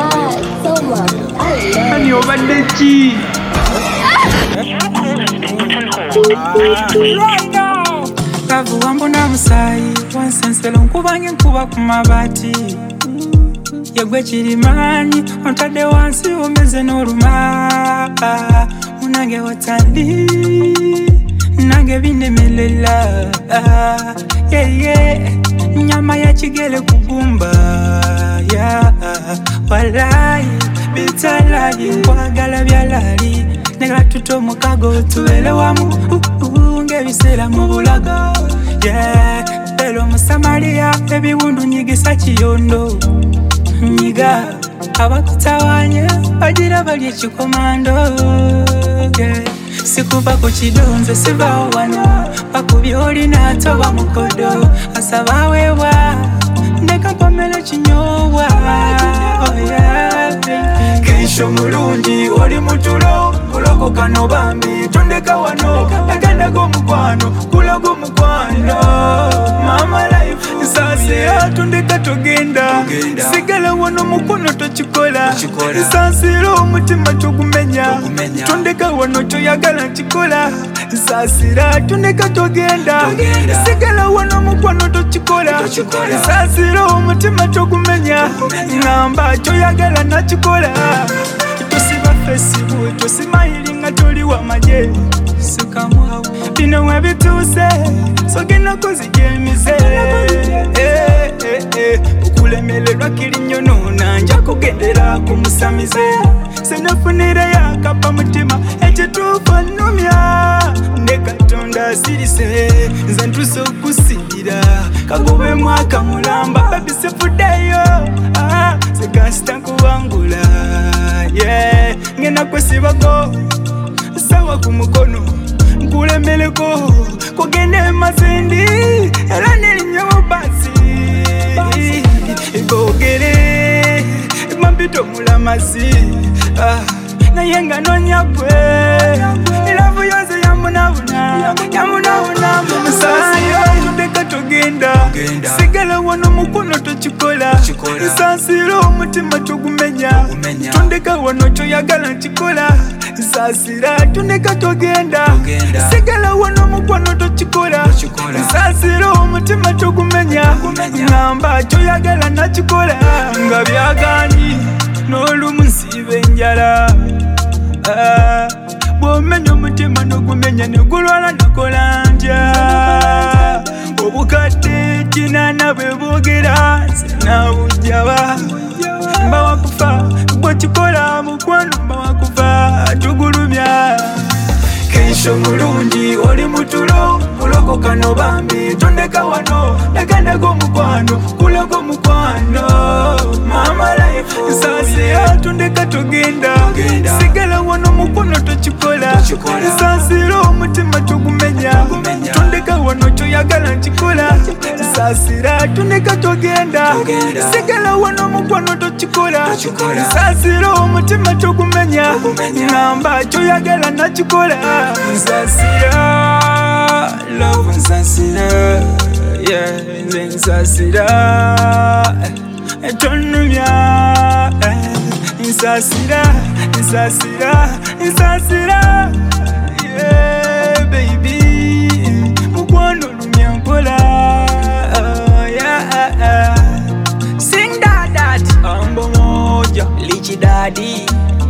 Ani obadde ki? Kavu wambona musayi wansenselo nkubanye nkuba ku mabaati yegwe kirimanyi ontadde wansi omeze n'oluma munange watandi nange binemelela nyama ya kigele kugumba walayi bitalayi nkwagala byalali negala tuto omukago tubeere wamu ng'ebiseera mu bulago lero musamaliya ebiwundu nyigisa kiyondo nyiga abakutawanya bagira bali ekikomando sikuva ku kidonze sivawo wano bakubye olina toba mukodo asaba weewa ndeka mpomera kinyobwa Keisho mulungi oli mutulo kulokoka no bambi tondeka wano agenda gomukwano kulago mukwano mama life sase atondeka togenda sigala wano mukono tochikola sansiro omutima togumenya tondeka wano toyagala chikola sasira tondeka togenda sigala wano mukono tochikola sasiro omutima togumenya ngamba toyagala nachikola tusiba Facebook tusimayilinga toli wa maje sikamwawo bino webituse sogena kozijemize okulemererwa kirinyo nona nja kugendera kumusamize senafunira yakapa mutima ekituufu numya ne katonda sirise nze ntuse okusibira kagobe mwaka mulamba babisefudeyo sekansita nkubangula ngena kwesibago sawa ku mukono nkulemeleko kugende mazindi era nelinyo basi igogere mambito mulamasi naye nga nonyagwe ilavu yose yamunabuna musayo tondeka togenda sigala wano mukono tochikola sansiro omutima togumenya tondeka wano toyagala chikola sasira tondeka togenda sigala wano mukono tochikola sansiro omutima togumenya ngamba toyagala nachikola nga byagani n'olumusibe enjala bwomenya omutima n'ogumenya negulwala nakolanja obukadde kinana bwe boogera senabujjaba mbawakufa bwekikola mukwano mbawakufa tugulumya Keisho mulungi oli mutulo kulokoka no bambi tondeka wano nagenda gomukwano kulago mukwano mama life sase atondeka togenda sigala wano mukono tochikola sasiro omutima togumenya tondeka wano toyagala nchikola sasira tondeka togenda sigala wano mukono tochikola sasiro omutima togumenya ngamba toyagala nachikola nsasira love nsasira nsasira etonumya nsasira baby mukwano lumya mpola sing that ambo moja lichi daddy